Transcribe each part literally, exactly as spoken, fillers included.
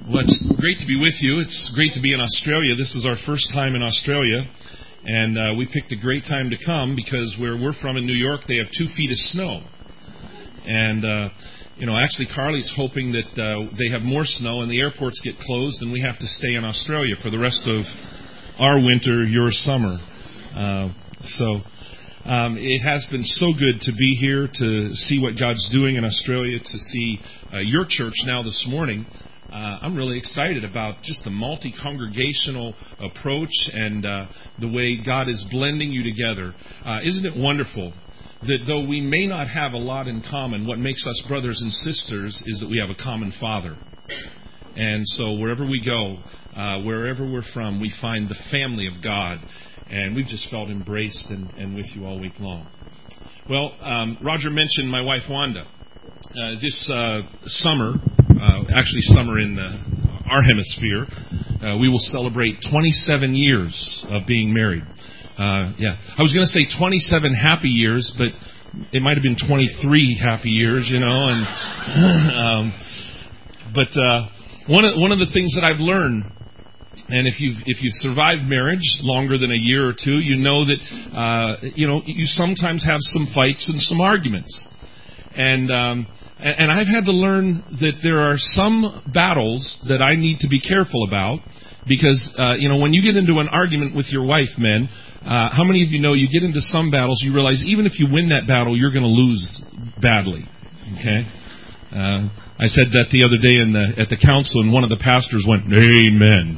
Well, it's great to be with you. It's great to be in Australia. This is our first time in Australia, and uh, we picked a great time to come because where we're from in New York, they have two feet of snow. And, uh, you know, actually Carly's hoping that uh, they have more snow and the airports get closed and we have to stay in Australia for the rest of our winter, your summer. Uh, so um, it has been so good to be here, to see what God's doing in Australia, to see uh, your church now this morning. Uh, I'm really excited about just the multi-congregational approach and uh, the way God is blending you together. Uh, isn't it wonderful that though we may not have a lot in common, what makes us brothers and sisters is that we have a common Father. And so wherever we go, uh, wherever we're from, we find the family of God. And we've just felt embraced and, and with you all week long. Well, um, Roger mentioned my wife Wanda. Uh, this uh, summer, uh, actually summer in uh, our hemisphere, uh, we will celebrate twenty-seven years of being married. Uh, yeah, I was going to say twenty-seven happy years, but it might have been twenty-three happy years, you know. And um, but uh, one of one of the things that I've learned, and if you've if you've survived marriage longer than a year or two, you know that uh, you know you sometimes have some fights and some arguments. And um, and I've had to learn that there are some battles that I need to be careful about because, uh, you know, when you get into an argument with your wife, men, uh, how many of you know you get into some battles, you realize even if you win that battle, you're going to lose badly, okay? Uh, I said that the other day in the, at the council, and one of the pastors went, "Amen."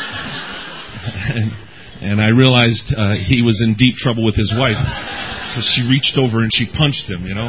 and, and I realized uh, he was in deep trouble with his wife because she reached over and she punched him, you know?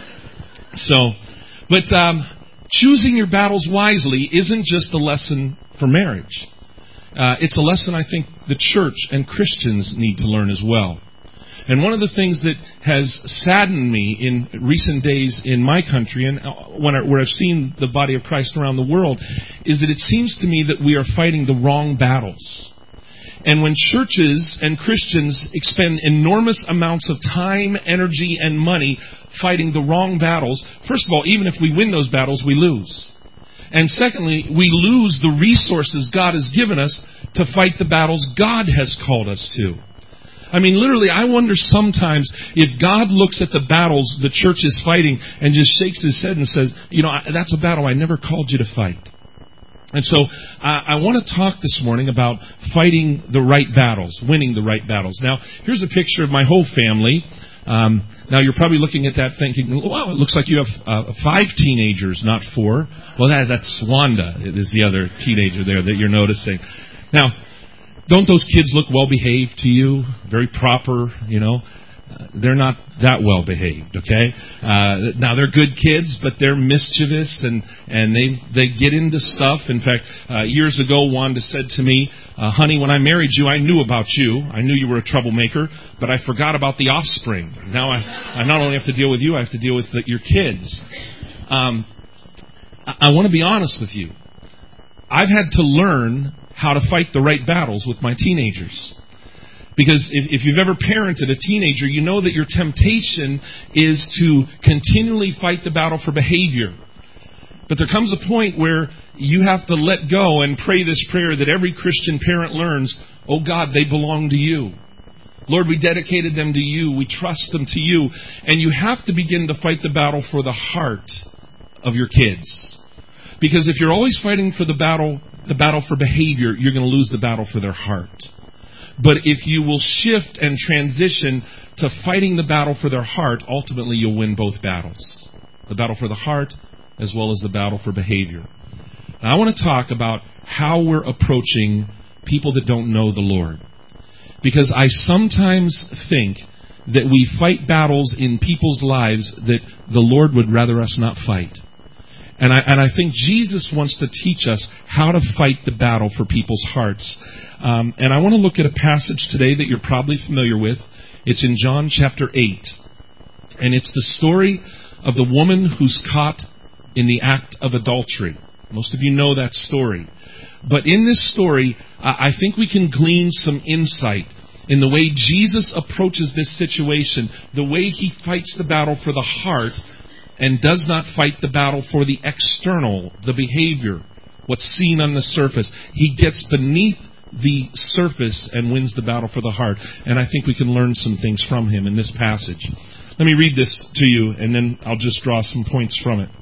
So, but um, choosing your battles wisely isn't just a lesson for marriage. Uh, it's a lesson I think the church and Christians need to learn as well. And one of the things that has saddened me in recent days in my country and when I, where I've seen the body of Christ around the world is that it seems to me that we are fighting the wrong battles. And when churches and Christians expend enormous amounts of time, energy, and money fighting the wrong battles, first of all, even if we win those battles, we lose. And secondly, we lose the resources God has given us to fight the battles God has called us to. I mean, literally, I wonder sometimes if God looks at the battles the church is fighting and just shakes his head and says, you know, that's a battle I never called you to fight. And so uh, I want to talk this morning about fighting the right battles, winning the right battles. Now, here's a picture of my whole family. Um, now, you're probably looking at that thinking, wow, it looks like you have uh, five teenagers, not four. Well, that, that's Wanda is the other teenager there that you're noticing. Now, don't those kids look well-behaved to you? Very proper, you know? Uh, they're not that well-behaved, okay? Uh, now, they're good kids, but they're mischievous, and, and they they get into stuff. In fact, uh, years ago, Wanda said to me, uh, honey, when I married you, I knew about you. I knew you were a troublemaker, but I forgot about the offspring. Now I, I not only have to deal with you, I have to deal with the, your kids. Um, I, I want to be honest with you. I've had to learn how to fight the right battles with my teenagers. Because if, if you've ever parented a teenager, you know that your temptation is to continually fight the battle for behavior. But there comes a point where you have to let go and pray this prayer that every Christian parent learns, oh God, they belong to you. Lord, we dedicated them to you. We trust them to you. And you have to begin to fight the battle for the heart of your kids. Because if you're always fighting for the battle, the battle for behavior, you're going to lose the battle for their heart. But if you will shift and transition to fighting the battle for their heart, ultimately you'll win both battles. The battle for the heart as well as the battle for behavior. Now, I want to talk about how we're approaching people that don't know the Lord. Because I sometimes think that we fight battles in people's lives that the Lord would rather us not fight. And I, and I think Jesus wants to teach us how to fight the battle for people's hearts. Um, and I want to look at a passage today that you're probably familiar with. It's in John chapter eight. And it's the story of the woman who's caught in the act of adultery. Most of you know that story. But in this story, uh, I think we can glean some insight in the way Jesus approaches this situation, the way he fights the battle for the heart and does not fight the battle for the external, the behavior what's seen on the surface. He gets beneath the surface and wins the battle for the heart. And I think we can learn some things from him in this passage. Let me read this to you, and then I'll just draw some points from it.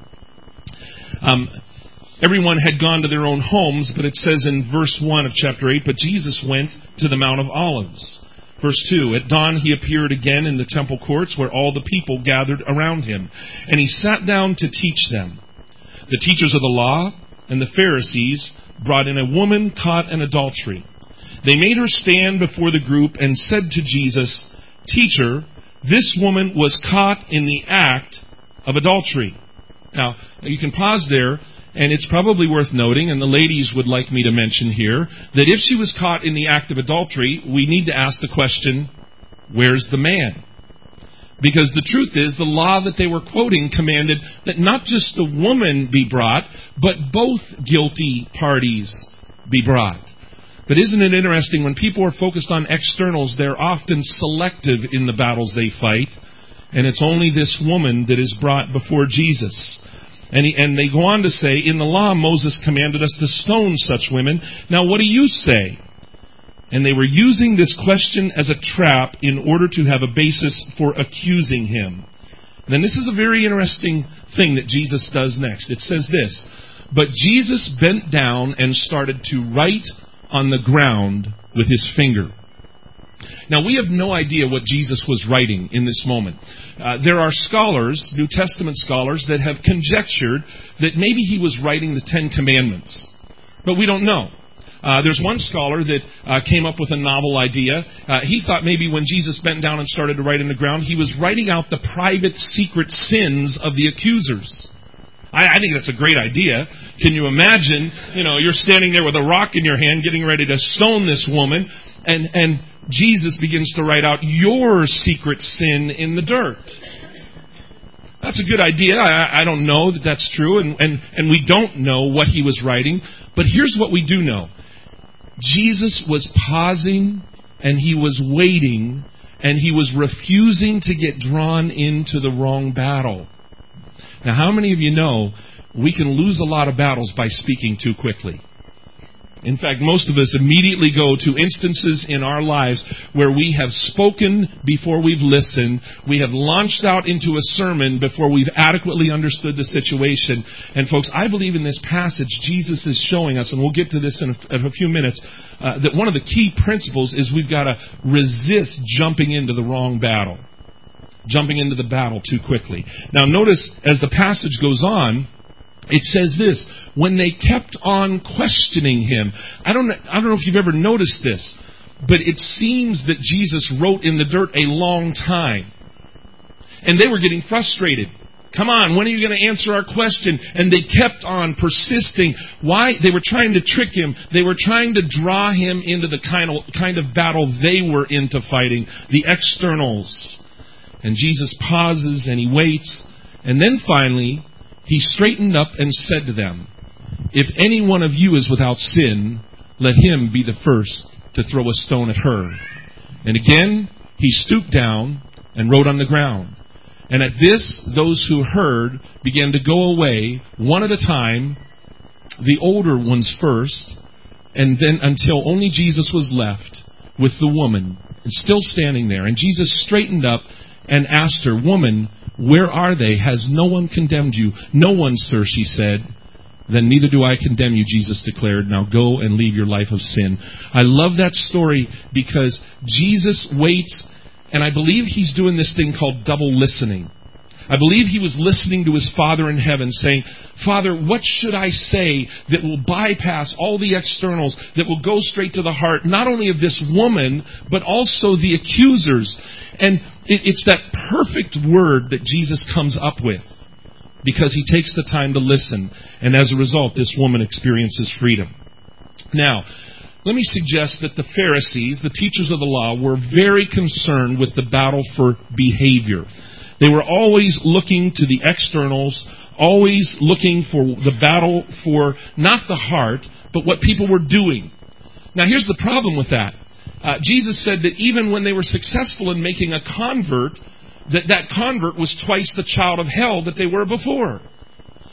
Um, everyone had gone to their own homes, but it says in verse one of chapter eight, but Jesus went to the Mount of Olives. Verse two, at dawn he appeared again in the temple courts where all the people gathered around him, and he sat down to teach them. The teachers of the law and the Pharisees brought in a woman caught in adultery. They made her stand before the group and said to Jesus, Teacher, this woman was caught in the act of adultery. Now, you can pause there, and it's probably worth noting, and the ladies would like me to mention here, that if she was caught in the act of adultery, we need to ask the question, where's the man? Because the truth is, the law that they were quoting commanded that not just the woman be brought, but both guilty parties be brought. But isn't it interesting, when people are focused on externals, they're often selective in the battles they fight, and it's only this woman that is brought before Jesus. And, he, and they go on to say, in the law, Moses commanded us to stone such women. Now, what do you say? And they were using this question as a trap in order to have a basis for accusing him. Then this is a very interesting thing that Jesus does next. It says this, but Jesus bent down and started to write on the ground with his finger. Now, we have no idea what Jesus was writing in this moment. Uh, there are scholars, New Testament scholars, that have conjectured that maybe he was writing the Ten Commandments. But we don't know. Uh, there's one scholar that uh, came up with a novel idea. Uh, he thought maybe when Jesus bent down and started to write in the ground, he was writing out the private, secret sins of the accusers. I, I think that's a great idea. Can you imagine, you know, you're standing there with a rock in your hand getting ready to stone this woman, and, and Jesus begins to write out your secret sin in the dirt. That's a good idea. I, I don't know that that's true, and, and, and we don't know what he was writing. But here's what we do know. Jesus was pausing, and he was waiting, and he was refusing to get drawn into the wrong battle. Now, how many of you know we can lose a lot of battles by speaking too quickly? In fact, most of us immediately go to instances in our lives where we have spoken before we've listened. We have launched out into a sermon before we've adequately understood the situation. And folks, I believe in this passage, Jesus is showing us, and we'll get to this in a, in a few minutes, uh, that one of the key principles is we've got to resist jumping into the wrong battle. Jumping into the battle too quickly. Now notice, as the passage goes on, it says this, when they kept on questioning him. I don't, I don't know if you've ever noticed this, but it seems that Jesus wrote in the dirt a long time. And they were getting frustrated. Come on, when are you going to answer our question? And they kept on persisting. Why? They were trying to trick him. They were trying to draw him into the kind of, kind of battle they were into fighting, the externals. And Jesus pauses and he waits. And then finally, he straightened up and said to them, if any one of you is without sin, let him be the first to throw a stone at her. And again, he stooped down and wrote on the ground. And at this, those who heard began to go away, one at a time, the older ones first, and then until only Jesus was left with the woman, and still standing there. And Jesus straightened up and asked her, woman, where are they? Has no one condemned you? No one, sir, she said. Then neither do I condemn you, Jesus declared. Now go and leave your life of sin. I love that story because Jesus waits, and I believe he's doing this thing called double listening. I believe he was listening to his Father in heaven saying, Father, what should I say that will bypass all the externals, that will go straight to the heart, not only of this woman, but also the accusers? And it's that perfect word that Jesus comes up with because he takes the time to listen. And as a result, this woman experiences freedom. Now, let me suggest that the Pharisees, the teachers of the law, were very concerned with the battle for behavior. They were always looking to the externals, always looking for the battle for not the heart, but what people were doing. Now, here's the problem with that. Uh, Jesus said that even when they were successful in making a convert, that that convert was twice the child of hell that they were before.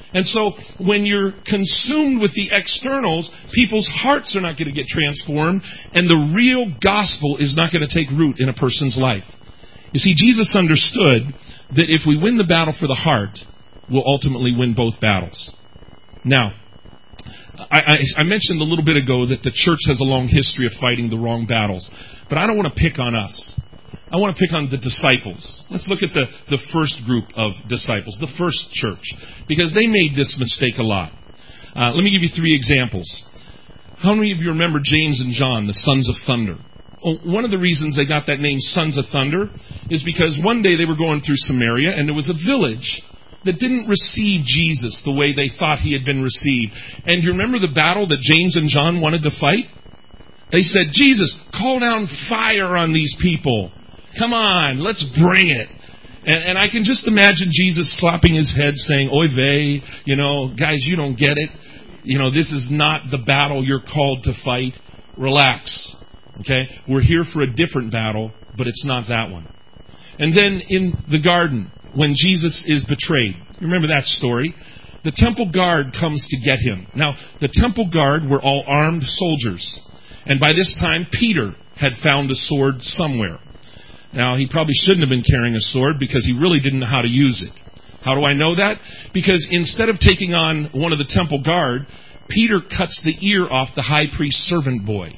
And so when you're consumed with the externals, people's hearts are not going to get transformed, and the real gospel is not going to take root in a person's life. You see, Jesus understood that if we win the battle for the heart, we'll ultimately win both battles. Now, I, I, I mentioned a little bit ago that the church has a long history of fighting the wrong battles, but I don't want to pick on us. I want to pick on the disciples. Let's look at the, the first group of disciples, the first church, because they made this mistake a lot. Uh, let me give you three examples. How many of you remember James and John, the sons of thunder? Well, one of the reasons they got that name, Sons of Thunder, is because one day they were going through Samaria, and there was a village that didn't receive Jesus the way they thought he had been received. And you remember the battle that James and John wanted to fight? They said, Jesus, call down fire on these people. Come on, let's bring it. And, and I can just imagine Jesus slapping his head saying, oy vey, you know, guys, you don't get it. You know, this is not the battle you're called to fight. Relax. Okay? We're here for a different battle, but it's not that one. And then in the garden, when Jesus is betrayed, remember that story? The temple guard comes to get him. Now, the temple guard were all armed soldiers. And by this time, Peter had found a sword somewhere. Now, he probably shouldn't have been carrying a sword because he really didn't know how to use it. How do I know that? Because instead of taking on one of the temple guard, Peter cuts the ear off the high priest's servant boy.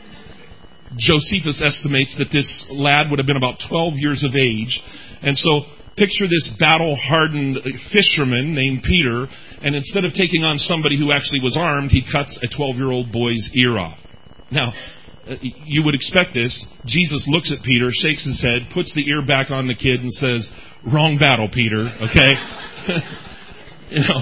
Josephus estimates that this lad would have been about twelve years of age. And so, picture this battle-hardened fisherman named Peter, and instead of taking on somebody who actually was armed, he cuts a twelve-year-old boy's ear off. Now, you would expect this. Jesus looks at Peter, shakes his head, puts the ear back on the kid, and says, "Wrong battle, Peter." Okay, you know,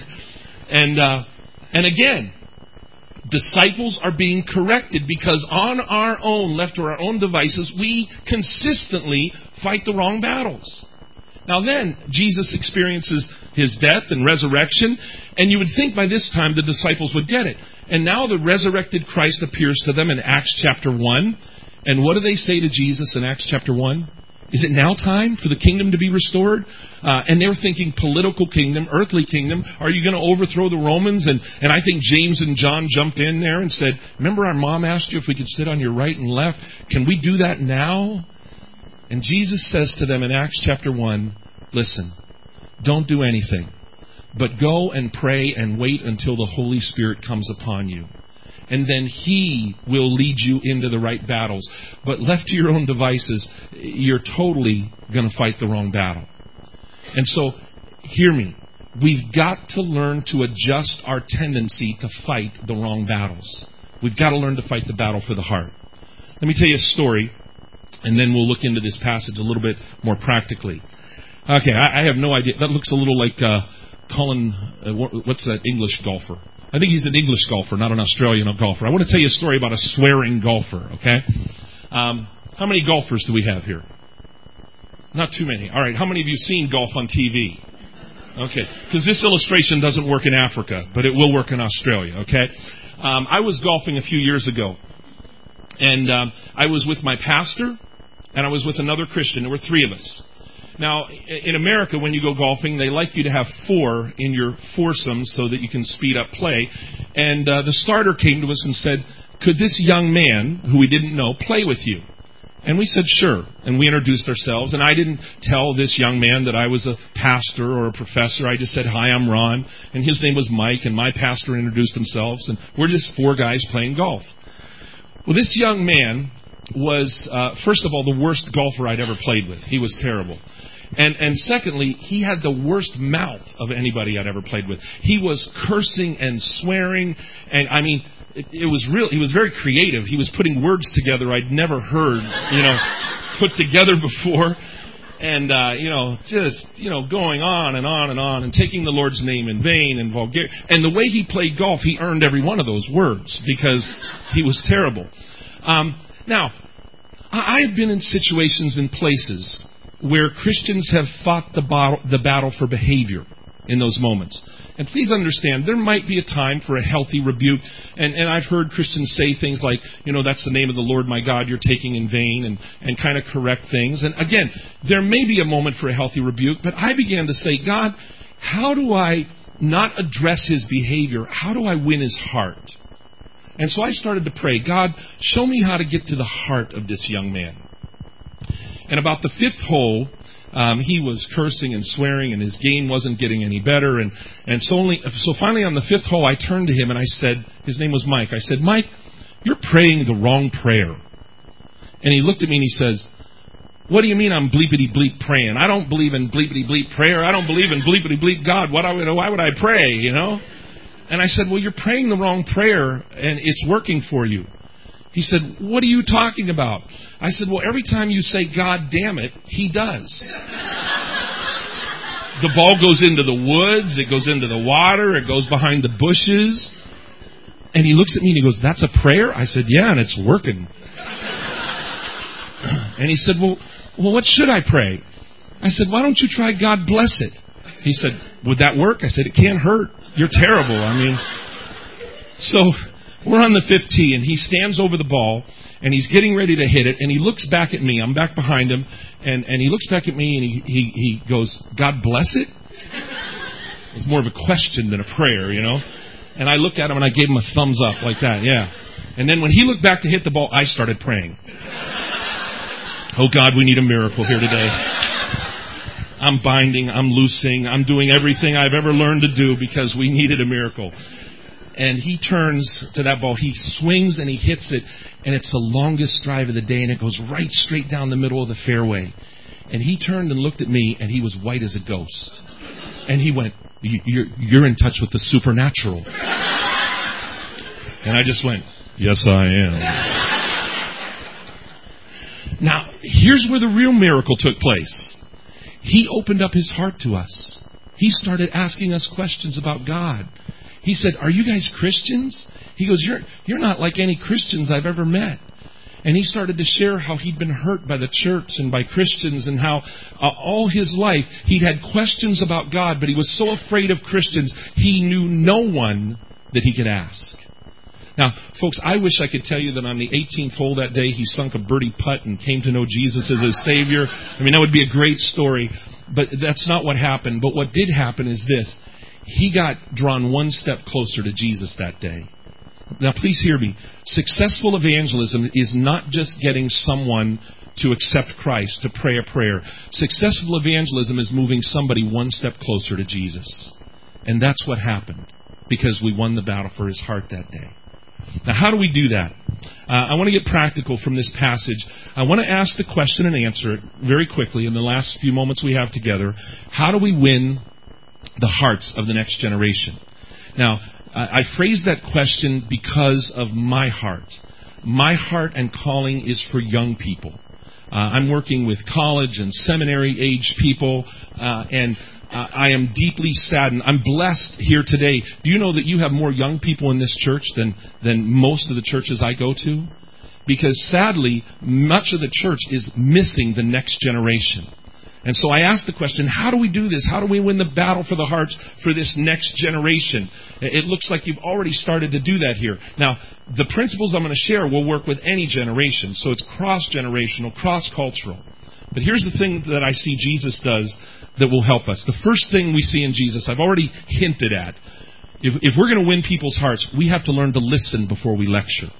and uh, and again, disciples are being corrected because on our own, left to our own devices, we consistently fight the wrong battles. Now then, Jesus experiences his death and resurrection, and you would think by this time the disciples would get it. And now the resurrected Christ appears to them in Acts chapter one. And what do they say to Jesus in Acts chapter one? Is it now time for the kingdom to be restored? Uh, and they're thinking political kingdom, earthly kingdom. Are you going to overthrow the Romans? And, and I think James and John jumped in there and said, remember our mom asked you if we could sit on your right and left? Can we do that now? And Jesus says to them in Acts chapter one, listen, don't do anything, but go and pray and wait until the Holy Spirit comes upon you. And then He will lead you into the right battles. But left to your own devices, you're totally going to fight the wrong battle. And so, hear me. We've got to learn to adjust our tendency to fight the wrong battles. We've got to learn to fight the battle for the heart. Let me tell you a story, and then we'll look into this passage a little bit more practically. Okay, I, I have no idea. That looks a little like uh, Colin, uh, what's that English golfer? I think he's an English golfer, not an Australian golfer. I want to tell you a story about a swearing golfer, okay? Um, how many golfers do we have here? Not too many. All right, how many of you seen golf on T V? Okay, because this illustration doesn't work in Africa, but it will work in Australia, okay? Um, I was golfing a few years ago, and um, I was with my pastor, and I was with another Christian. There were three of us. Now, in America, when you go golfing, they like you to have four in your foursomes so that you can speed up play. And uh, the starter came to us and said, could this young man, who we didn't know, play with you? And we said, sure. And we introduced ourselves. And I didn't tell this young man that I was a pastor or a professor. I just said, hi, I'm Ron. And his name was Mike. And my pastor introduced themselves. And we're just four guys playing golf. Well, this young man was, uh, first of all, the worst golfer I'd ever played with. He was terrible. And and secondly, he had the worst mouth of anybody I'd ever played with. He was cursing and swearing, and I mean, it, it was real. He was very creative. He was putting words together I'd never heard, you know, put together before, and uh, you know, just you know, going on and on and on, and taking the Lord's name in vain and vulgar. And the way he played golf, he earned every one of those words because he was terrible. Um, now, I have been in situations and places where Christians have fought the battle, the battle for behavior in those moments. And please understand, there might be a time for a healthy rebuke. And, and I've heard Christians say things like, you know, that's the name of the Lord my God you're taking in vain, and, and kind of correct things. And again, there may be a moment for a healthy rebuke, but I began to say, God, how do I not address his behavior. How do I win his heart? And so I started to pray, God, show me how to get to the heart of this young man. And about the fifth hole, um, he was cursing and swearing, and his game wasn't getting any better. And, and so, only, so finally on the fifth hole, I turned to him and I said, his name was Mike. I said, Mike, you're praying the wrong prayer. And he looked at me and he says, what do you mean I'm bleepity bleep praying? I don't believe in bleepity bleep prayer. I don't believe in bleepity bleep God. What I, why would I pray, you know? And I said, well, you're praying the wrong prayer and it's working for you. He said, what are you talking about? I said, well, every time you say, God damn it, he does. The ball goes into the woods, it goes into the water, it goes behind the bushes. And he looks at me and he goes, that's a prayer? I said, yeah, and it's working. And he said, well, well, what should I pray? I said, why don't you try God bless it? He said, would that work? I said, it can't hurt. You're terrible. I mean, so we're on the fifth tee, and he stands over the ball, and he's getting ready to hit it, and he looks back at me. I'm back behind him, and, and he looks back at me, and he, he, he goes, God bless it? It's more of a question than a prayer, you know? And I looked at him, and I gave him a thumbs up like that, yeah. And then when he looked back to hit the ball, I started praying. Oh, God, we need a miracle here today. I'm binding, I'm loosing, I'm doing everything I've ever learned to do because we needed a miracle. And he turns to that ball, he swings and he hits it, and it's the longest drive of the day, and it goes right straight down the middle of the fairway. And he turned and looked at me, and he was white as a ghost. And he went, you're, you're in touch with the supernatural. And I just went, yes, I am. Now, here's where the real miracle took place. He opened up his heart to us. He started asking us questions about God. He said, are you guys Christians? He goes, you're, you're not like any Christians I've ever met. And he started to share how he'd been hurt by the church and by Christians, and how uh, all his life he'd had questions about God, but he was so afraid of Christians, he knew no one that he could ask. Now, folks, I wish I could tell you that on the eighteenth hole that day, he sunk a birdie putt and came to know Jesus as his Savior. I mean, that would be a great story, but that's not what happened. But what did happen is this. He got drawn one step closer to Jesus that day. Now, please hear me. Successful evangelism is not just getting someone to accept Christ, to pray a prayer. Successful evangelism is moving somebody one step closer to Jesus. And that's what happened, because we won the battle for his heart that day. Now, how do we do that? Uh, I want to get practical from this passage. I want to ask the question and answer it very quickly in the last few moments we have together. How do we win the hearts of the next generation? Now, I phrase that question because of my heart. My heart and calling is for young people. Uh, I'm working with college and seminary-age people, uh, and uh, I am deeply saddened. I'm blessed here today. Do you know that you have more young people in this church than, than most of the churches I go to? Because sadly, much of the church is missing the next generation. And so I asked the question, how do we do this? How do we win the battle for the hearts for this next generation? It looks like you've already started to do that here. Now, the principles I'm going to share will work with any generation. So it's cross-generational, cross-cultural. But here's the thing that I see Jesus does that will help us. The first thing we see in Jesus, I've already hinted at. If, if we're going to win people's hearts, we have to learn to listen before we lecture.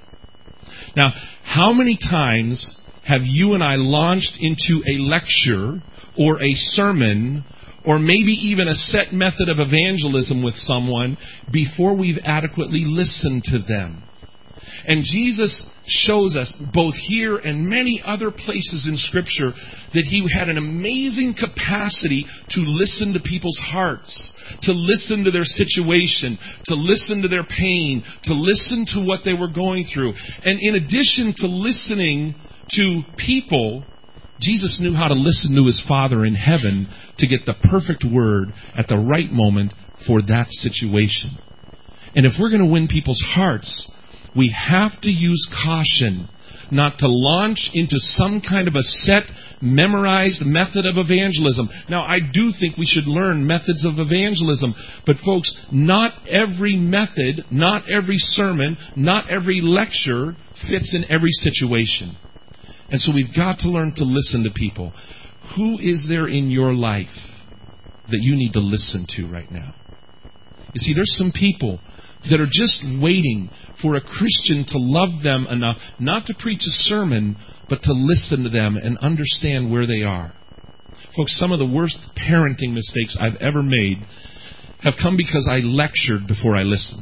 Now, how many times have you and I launched into a lecture or a sermon, or maybe even a set method of evangelism with someone before we've adequately listened to them? And Jesus shows us, both here and many other places in Scripture, that He had an amazing capacity to listen to people's hearts, to listen to their situation, to listen to their pain, to listen to what they were going through. And in addition to listening to people, Jesus knew how to listen to His Father in heaven to get the perfect word at the right moment for that situation. And if we're going to win people's hearts, we have to use caution not to launch into some kind of a set, memorized method of evangelism. Now, I do think we should learn methods of evangelism, but folks, not every method, not every sermon, not every lecture fits in every situation. And so we've got to learn to listen to people. Who is there in your life that you need to listen to right now? You see, there's some people that are just waiting for a Christian to love them enough, not to preach a sermon, but to listen to them and understand where they are. Folks, some of the worst parenting mistakes I've ever made have come because I lectured before I listened.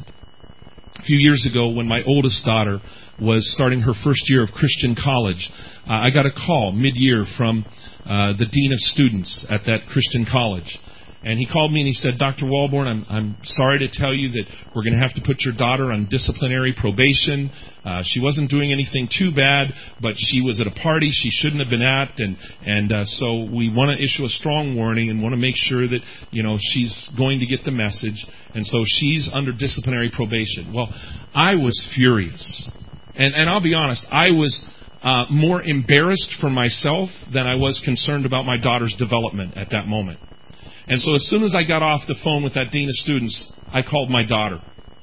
A few years ago, when my oldest daughter was starting her first year of Christian college, uh, I got a call mid-year from uh, the dean of students at that Christian college. And he called me and he said, Doctor Walborn, I'm, I'm sorry to tell you that we're going to have to put your daughter on disciplinary probation. Uh, she wasn't doing anything too bad, but she was at a party she shouldn't have been at, and and uh, so we want to issue a strong warning and want to make sure that, you know, she's going to get the message, and so she's under disciplinary probation. Well, I was furious, and and I'll be honest, I was uh, more embarrassed for myself than I was concerned about my daughter's development at that moment. And so as soon as I got off the phone with that dean of students, I called my daughter.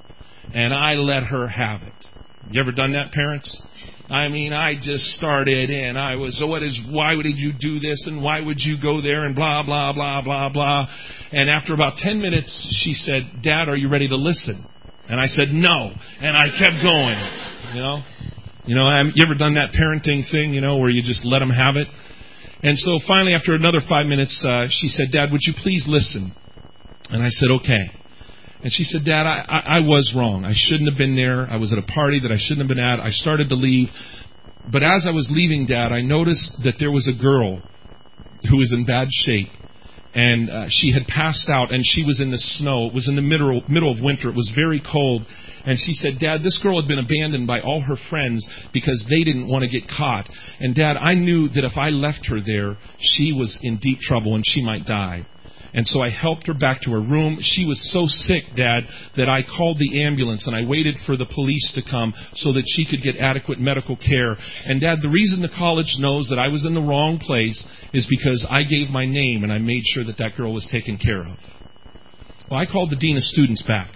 And I let her have it. You ever done that, parents? I mean, I just started in. I was, so what is, why did you do this? And why would you go there? And blah, blah, blah, blah, blah. And after about ten minutes, she said, Dad, are you ready to listen? And I said, no. And I kept going. You know? You know, you ever done that parenting thing, you know, where you just let them have it? And so finally, after another five minutes, uh, she said, Dad, would you please listen? And I said, okay. And she said, Dad, I, I, I was wrong. I shouldn't have been there. I was at a party that I shouldn't have been at. I started to leave. But as I was leaving, Dad, I noticed that there was a girl who was in bad shape. And uh, she had passed out, and she was in the snow. It was in the middle, middle of winter. It was very cold. And she said, Dad, this girl had been abandoned by all her friends because they didn't want to get caught. And Dad, I knew that if I left her there, she was in deep trouble and she might die. And so I helped her back to her room. She was so sick, Dad, that I called the ambulance and I waited for the police to come so that she could get adequate medical care. And Dad, the reason the college knows that I was in the wrong place is because I gave my name and I made sure that that girl was taken care of. Well, I called the dean of students back.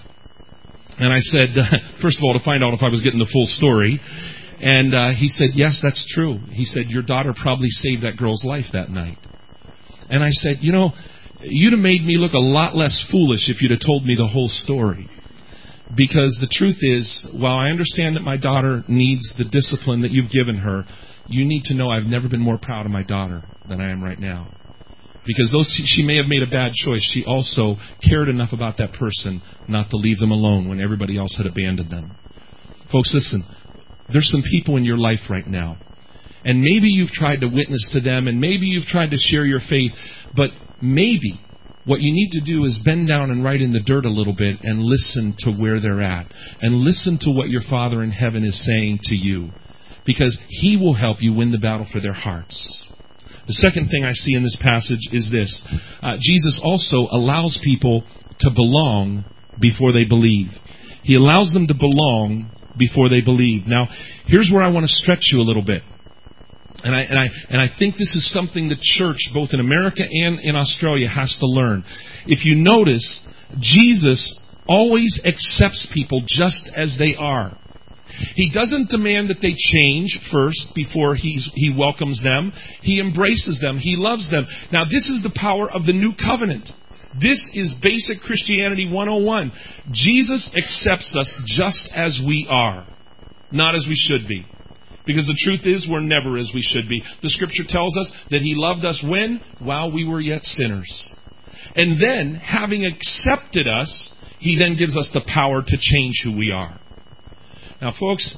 And I said, uh, first of all, to find out if I was getting the full story. And uh, he said, yes, that's true. He said, your daughter probably saved that girl's life that night. And I said, you know, you'd have made me look a lot less foolish if you'd have told me the whole story. Because the truth is, while I understand that my daughter needs the discipline that you've given her, you need to know I've never been more proud of my daughter than I am right now. Because though she may have made a bad choice, she also cared enough about that person not to leave them alone when everybody else had abandoned them. Folks, listen, there's some people in your life right now. And maybe you've tried to witness to them, and maybe you've tried to share your faith, but maybe what you need to do is bend down and write in the dirt a little bit and listen to where they're at. And listen to what your Father in heaven is saying to you. Because He will help you win the battle for their hearts. The second thing I see in this passage is this. Uh, Jesus also allows people to belong before they believe. He allows them to belong before they believe. Now, here's where I want to stretch you a little bit. And I, and I, and I think this is something the church, both in America and in Australia, has to learn. If you notice, Jesus always accepts people just as they are. He doesn't demand that they change first before he's, he welcomes them. He embraces them. He loves them. Now, this is the power of the new covenant. This is basic Christianity one oh one. Jesus accepts us just as we are, not as we should be. Because the truth is, we're never as we should be. The Scripture tells us that He loved us when? While we were yet sinners. And then, having accepted us, He then gives us the power to change who we are. Now, folks,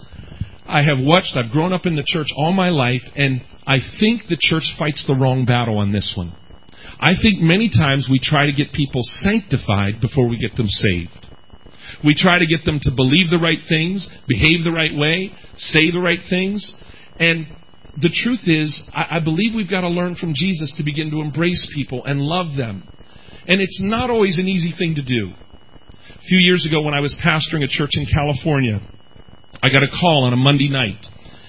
I have watched, I've grown up in the church all my life, and I think the church fights the wrong battle on this one. I think many times we try to get people sanctified before we get them saved. We try to get them to believe the right things, behave the right way, say the right things. And the truth is, I, I believe we've got to learn from Jesus to begin to embrace people and love them. And it's not always an easy thing to do. A few years ago when I was pastoring a church in California, I got a call on a Monday night.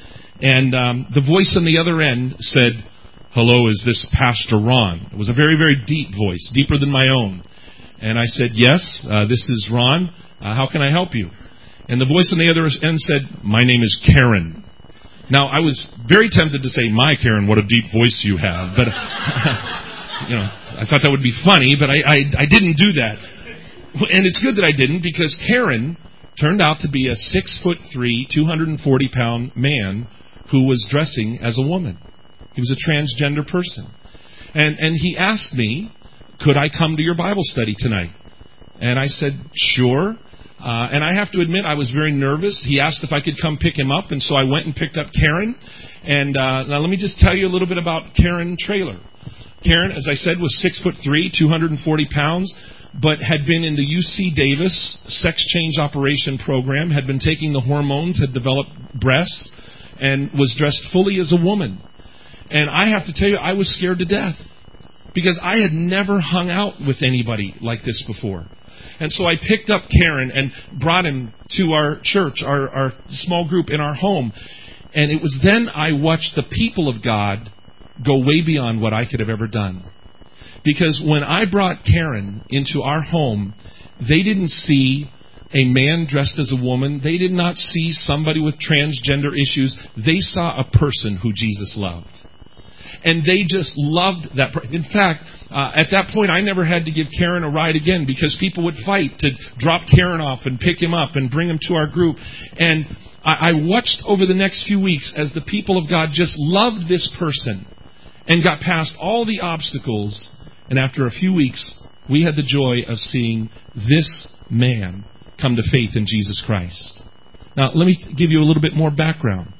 And um, the voice on the other end said, "Hello, is this Pastor Ron?" It was a very, very deep voice, deeper than my own. And I said, "Yes, uh, this is Ron. Uh, how can I help you?" And the voice on the other end said, "My name is Karen." Now, I was very tempted to say, "My Karen, what a deep voice you have." But, you know, I thought that would be funny, but I, I, I didn't do that. And it's good that I didn't, because Karen turned out to be a six foot three, two hundred forty pound man who was dressing as a woman. He was a transgender person. And and he asked me, could I come to your Bible study tonight? And I said, sure. Uh, and I have to admit, I was very nervous. He asked if I could come pick him up, and so I went and picked up Karen. And uh, now let me just tell you a little bit about Karen Traylor. Karen, as I said, was six foot three, two hundred forty pounds, but had been in the U C Davis sex change operation program, had been taking the hormones, had developed breasts, and was dressed fully as a woman. And I have to tell you, I was scared to death, because I had never hung out with anybody like this before. And so I picked up Karen and brought him to our church, our, our small group in our home. And it was then I watched the people of God go way beyond what I could have ever done. Because when I brought Karen into our home, they didn't see a man dressed as a woman. They did not see somebody with transgender issues. They saw a person who Jesus loved. And they just loved that. In fact, uh, at that point, I never had to give Karen a ride again, because people would fight to drop Karen off and pick him up and bring him to our group. And I, I watched over the next few weeks as the people of God just loved this person and got past all the obstacles. And after a few weeks, we had the joy of seeing this man come to faith in Jesus Christ. Now, let me give you a little bit more background.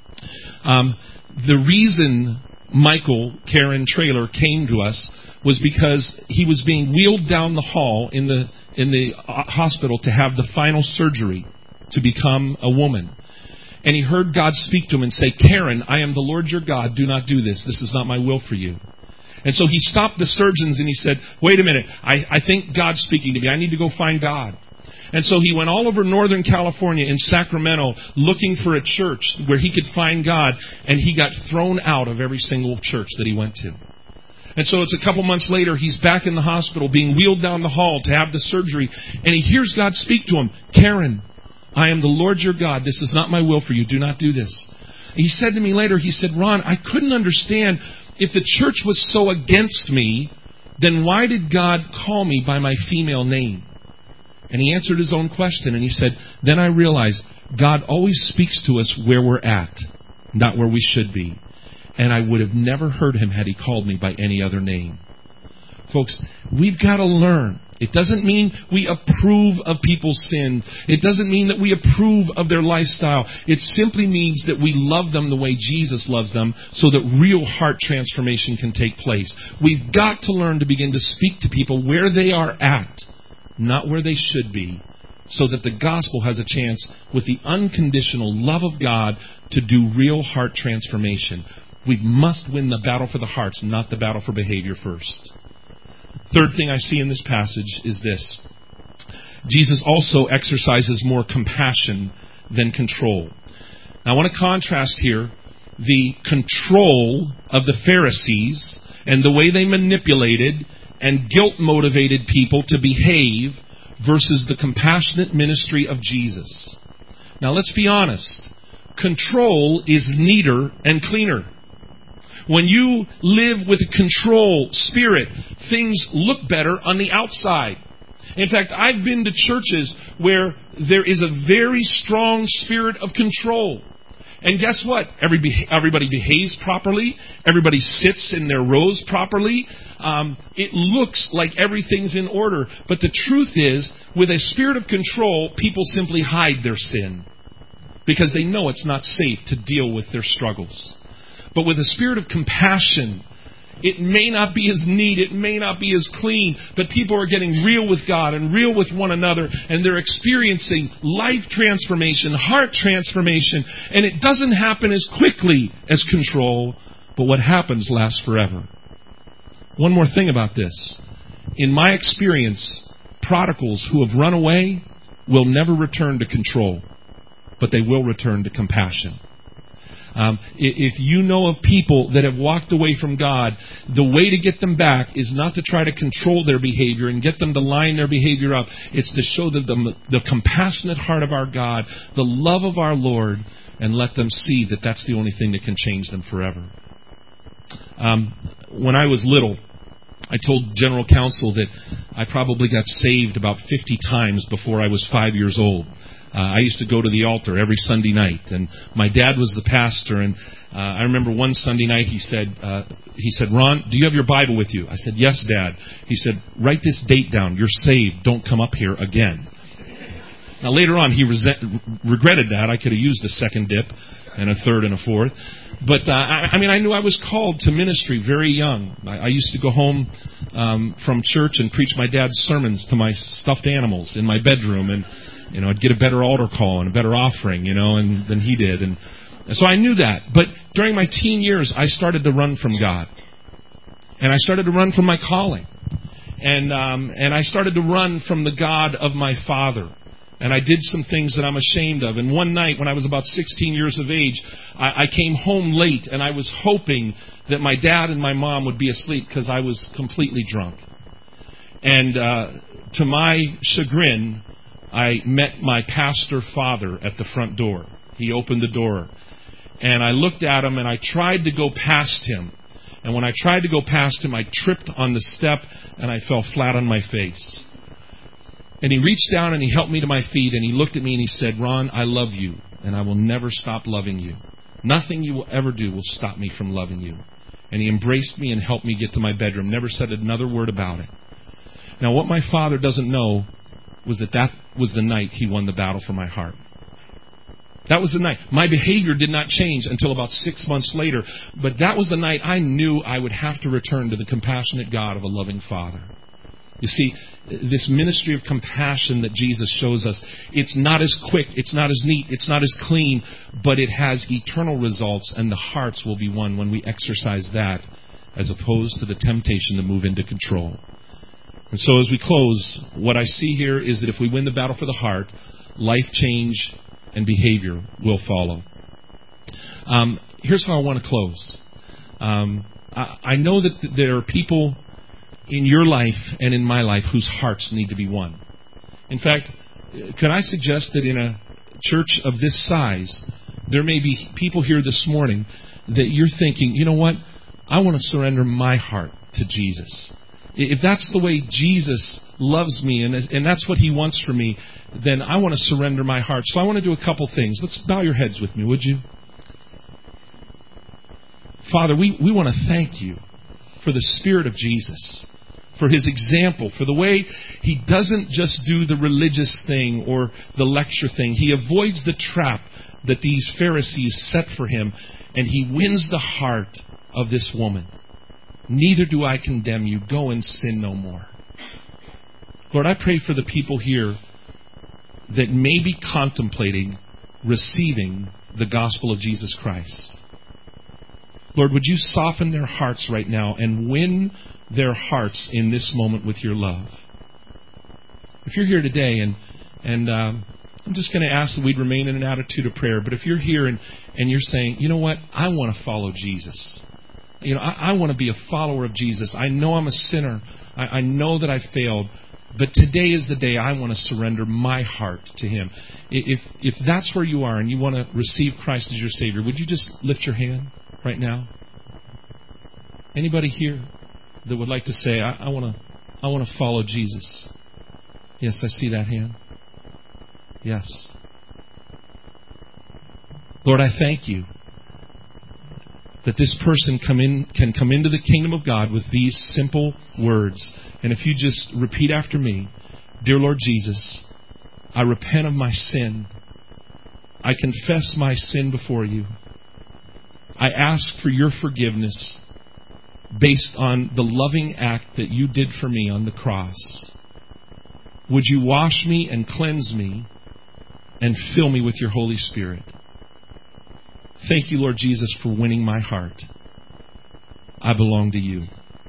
Um, the reason Michael Karen Traylor came to us was because he was being wheeled down the hall in the in the hospital to have the final surgery to become a woman. And he heard God speak to him and say, Karen, I am the Lord your God. Do not do this. This is not my will for you. And so he stopped the surgeons and he said, wait a minute. I, I think God's speaking to me. I need to go find God. And so he went all over Northern California in Sacramento looking for a church where he could find God, and he got thrown out of every single church that he went to. And so it's a couple months later, he's back in the hospital being wheeled down the hall to have the surgery, and he hears God speak to him, Karen, I am the Lord your God. This is not my will for you. Do not do this. He said to me later, he said, Ron, I couldn't understand if the church was so against me, then why did God call me by my female name? And he answered his own question, and he said, then I realized God always speaks to us where we're at, not where we should be. And I would have never heard him had he called me by any other name. Folks, we've got to learn. It doesn't mean we approve of people's sin. It doesn't mean that we approve of their lifestyle. It simply means that we love them the way Jesus loves them, so that real heart transformation can take place. We've got to learn to begin to speak to people where they are at, not where they should be, so that the gospel has a chance with the unconditional love of God to do real heart transformation. We must win the battle for the hearts, not the battle for behavior first. Third thing I see in this passage is this. Jesus also exercises more compassion than control. Now I want to contrast here the control of the Pharisees and the way they manipulated and guilt-motivated people to behave versus the compassionate ministry of Jesus. Now let's be honest. Control is neater and cleaner. When you live with a control spirit, things look better on the outside. In fact, I've been to churches where there is a very strong spirit of control. And guess what? Everybody, everybody behaves properly. Everybody sits in their rows properly. Um, it looks like everything's in order. But the truth is, with a spirit of control, people simply hide their sin, because they know it's not safe to deal with their struggles. But with a spirit of compassion, it may not be as neat, it may not be as clean, but people are getting real with God and real with one another, and they're experiencing life transformation, heart transformation, and it doesn't happen as quickly as control, but what happens lasts forever. One more thing about this. In my experience, prodigals who have run away will never return to control, but they will return to compassion. Um, if you know of people that have walked away from God, the way to get them back is not to try to control their behavior and get them to line their behavior up. It's to show them the, the compassionate heart of our God, the love of our Lord, and let them see that that's the only thing that can change them forever. Um, when I was little, I told General Counsel that I probably got saved about fifty times before I was five years old. Uh, I used to go to the altar every Sunday night, and my dad was the pastor. And uh, I remember one Sunday night he said, uh, "He said, Ron, do you have your Bible with you?" I said, "Yes, Dad." He said, "Write this date down. You're saved. Don't come up here again." Now later on, he resent, regretted that. I could have used a second dip, and a third, and a fourth. But uh, I, I mean, I knew I was called to ministry very young. I, I used to go home um, from church and preach my dad's sermons to my stuffed animals in my bedroom, and you know, I'd get a better altar call and a better offering, you know, and than he did. And so I knew that. But during my teen years, I started to run from God. And I started to run from my calling. And um, and I started to run from the God of my father. And I did some things that I'm ashamed of. And one night, when I was about sixteen years of age, I, I came home late, and I was hoping that my dad and my mom would be asleep because I was completely drunk. And uh, to my chagrin, I met my pastor father at the front door. He opened the door. And I looked at him, and I tried to go past him. And when I tried to go past him, I tripped on the step, and I fell flat on my face. And he reached down, and he helped me to my feet, and he looked at me, and he said, "Ron, I love you, and I will never stop loving you. Nothing you will ever do will stop me from loving you." And he embraced me and helped me get to my bedroom, never said another word about it. Now, what my father doesn't know was that that was the night he won the battle for my heart. That was the night. My behavior did not change until about six months later, but that was the night I knew I would have to return to the compassionate God of a loving Father. You see, this ministry of compassion that Jesus shows us, it's not as quick, it's not as neat, it's not as clean, but it has eternal results, and the hearts will be won when we exercise that, as opposed to the temptation to move into control. And so as we close, what I see here is that if we win the battle for the heart, life change and behavior will follow. Um, here's how I want to close. Um, I, I know that th- there are people in your life and in my life whose hearts need to be won. In fact, could I suggest that in a church of this size, there may be people here this morning that you're thinking, you know what, I want to surrender my heart to Jesus. If that's the way Jesus loves me and, and that's what He wants for me, then I want to surrender my heart. So I want to do a couple things. Let's bow your heads with me, would you? Father, we, we want to thank You for the Spirit of Jesus, for His example, for the way He doesn't just do the religious thing or the lecture thing. He avoids the trap that these Pharisees set for Him, and He wins the heart of this woman. Neither do I condemn you. Go and sin no more. Lord, I pray for the people here that may be contemplating receiving the gospel of Jesus Christ. Lord, would You soften their hearts right now and win their hearts in this moment with Your love? If you're here today, and and um, I'm just going to ask that we'd remain in an attitude of prayer, but if you're here and, and you're saying, you know what, I want to follow Jesus. You know, I, I want to be a follower of Jesus. I know I'm a sinner. I, I know that I failed. But today is the day I want to surrender my heart to Him. If if that's where you are and you want to receive Christ as your Savior, would you just lift your hand right now? Anybody here that would like to say, I, I want to I want to follow Jesus? Yes, I see that hand. Yes. Lord, I thank You that this person come in, can come into the kingdom of God with these simple words. And if you just repeat after me, Dear Lord Jesus, I repent of my sin. I confess my sin before You. I ask for Your forgiveness based on the loving act that You did for me on the cross. Would You wash me and cleanse me and fill me with Your Holy Spirit? Thank You, Lord Jesus, for winning my heart. I belong to You.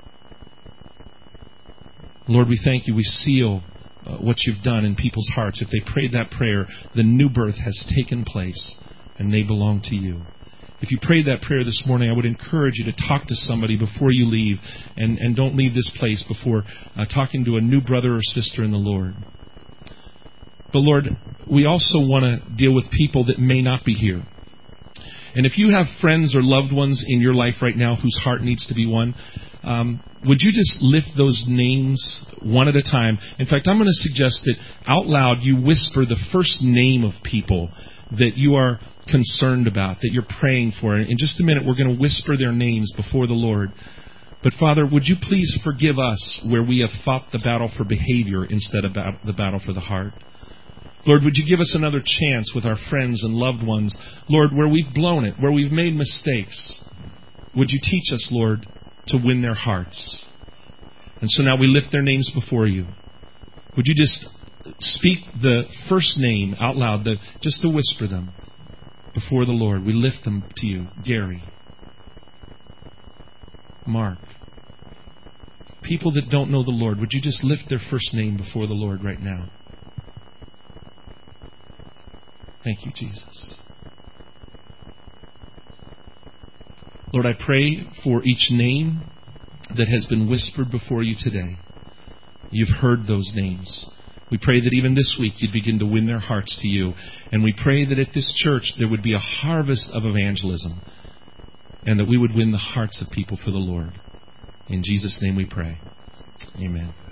Lord, we thank You. We seal uh, what You've done in people's hearts. If they prayed that prayer, the new birth has taken place and they belong to You. If you prayed that prayer this morning, I would encourage you to talk to somebody before you leave, and, and don't leave this place before uh, talking to a new brother or sister in the Lord. But Lord, we also want to deal with people that may not be here. And if you have friends or loved ones in your life right now whose heart needs to be won, Um, would you just lift those names one at a time? In fact, I'm going to suggest that out loud you whisper the first name of people that you are concerned about, that you're praying for. In just a minute, we're going to whisper their names before the Lord. But Father, would you please forgive us where we have fought the battle for behavior instead of the battle for the heart? Lord, would you give us another chance with our friends and loved ones? Lord, where we've blown it, where we've made mistakes, would you teach us, Lord, to win their hearts? And so now we lift their names before you. Would you just speak the first name out loud, the, just to whisper them before the Lord? We lift them to you. Gary, Mark. People that don't know the Lord, would you just lift their first name before the Lord right now? Thank you, Jesus. Lord, I pray for each name that has been whispered before you today. You've heard those names. We pray that even this week you'd begin to win their hearts to you. And we pray that at this church there would be a harvest of evangelism and that we would win the hearts of people for the Lord. In Jesus' name we pray. Amen.